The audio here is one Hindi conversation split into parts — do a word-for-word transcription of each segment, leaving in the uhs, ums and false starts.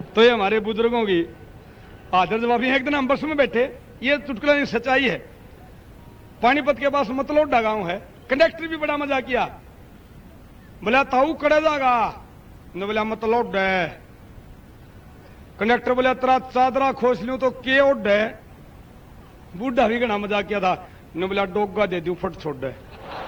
तो ये हमारे बुजुर्गों की आदर जवाबी है। एक दिन हम बस में बैठे, ये चुटकुला नहीं सच्चाई है। पानीपत के पास मतलोडा गांव है। कंडक्टर भी बड़ा मजा किया, बोला ताऊ कड़े जागा, ने बोला मतलोड है। कंडक्टर बोला तेरा चादरा खोस लूं तो के ओड है। बूढ़ा भी घना मजा किया था, ने बोला डोगा दे दू फट छोड़ है।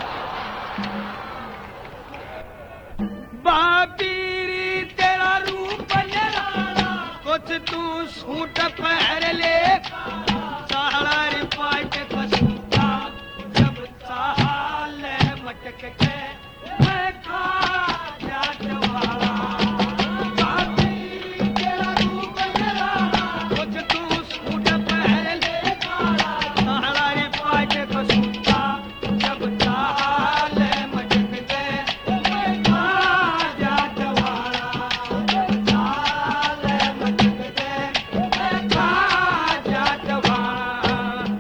बाबीरी तेरा रूप निराला, कुछ तू सूट पहन ले, साला रे पाट कसूता, जब साल मटक के मैं खा जाट वाला। बाबीरी तेरा रूप निराला, कुछ तू सूट पहन ले, साला रे पाट कसूता, जब साल मटक के मैं खा जाट वाला। साल मटक के मैं खा जाट वाला।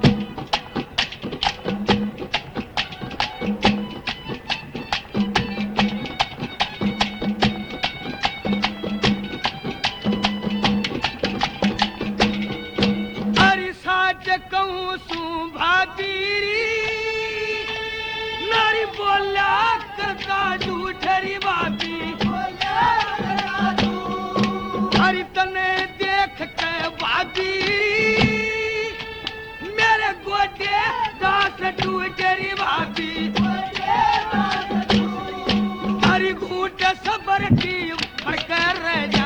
अरे साच कहूँ सू भातीरी, नारी बोला करता झूठरी बाती। अरे तने देख के भातीरी, मेरे गोटे दास टूटरी बाती। अरे घूट सबर की फड़कर रह जा,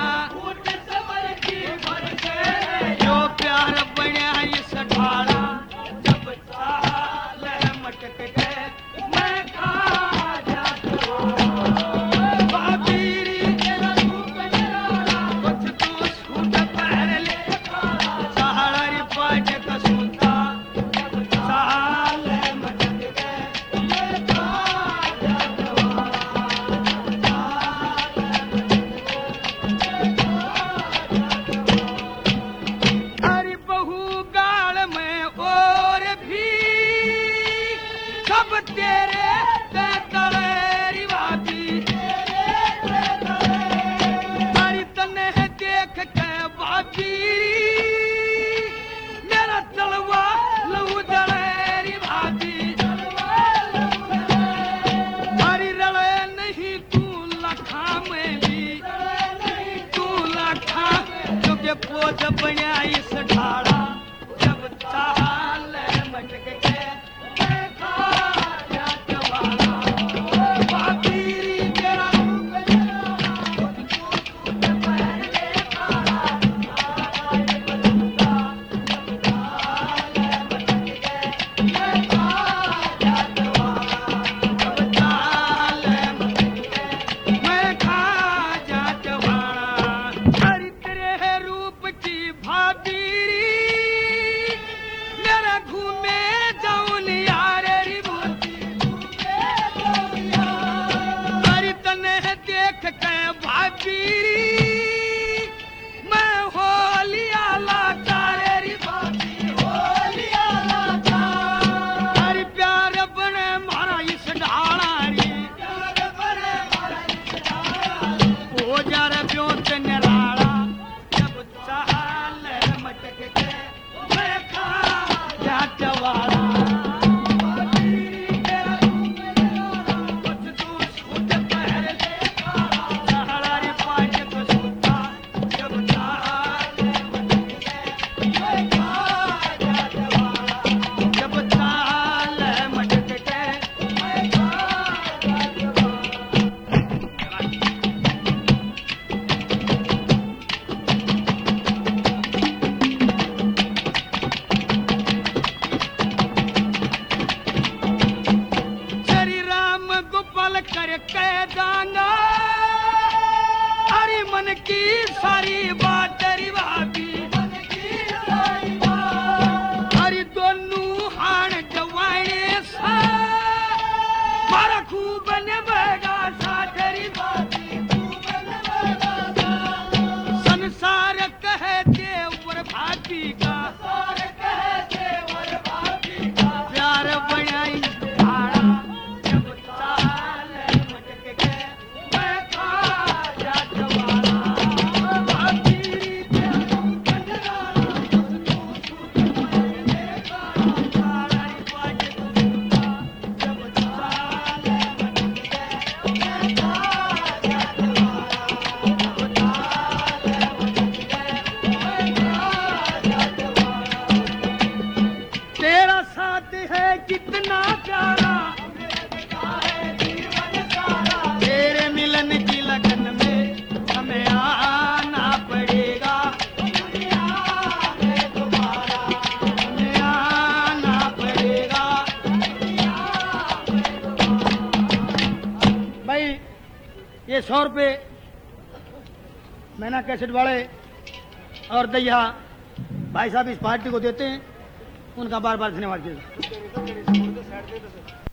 जो प्यार बना इस ढाला, जब साल मटक गए मैं खा जाट वाला। बाबीरी तेरा रूप निराला, कुछ तू सूट पहन ले, साला रे पाट कसूता, जब साल मटक गए मैं खा जाट वाला। अरे बहू गाल में और भी सब तेरे ते तलेरी बाती। अरे तने देख के बाबीरी, मेरा तलवा लहू जलेरी बाती। अरे रले नहीं तू लखा में भी, तू लखा क्योंकि पोत बना इस ढाला, जब साल मटक के मैं खा जाट वाला। बाबीरी तेरा रूप निराला, कुछ तू सूट पहन ले, साला रे बलूता, जब साल मटक के मैं खा जाट वाला। जब साल मटक के मैं खा जाट वाला। अरे तेरे रूप की भाबीरी, मेरा घूमे जाऊं यार री बोती। अरे तने देख के भाबीरी, मैं होलिया लाचार री बोती। होलिया लाचार, अरे प्यार बने मारा इस ढाला री, प्यार बने मारा इस ढाला री। ओ जार ब्योत निराला, जब साल मटक के मैं खा जाट वाला। बाबीरी तेरा रूप निराला, कुछ तू सूट पहन ले, साला रे पाट कसूता, जब साल मटक के मैं खा जाट वाला। जब साल मटक के मैं खा जाट वाला। श्री राम गोपाल कर के जाना, अरे मन की सारी बात री भाभी। अरे दोनों हाण जवाने सा, मारा खूब ने बगा साठरी भाभी। संसार कह देवर भाभी का, प्यार बनाई ढाला, जब साल मटक के मैं खा जाट वाला। बाबीरी सौ रुपये मैना कैसेट वाले और दैया भाई साहब इस पार्टी को देते हैं, उनका बार बार धन्यवाद कीजिए।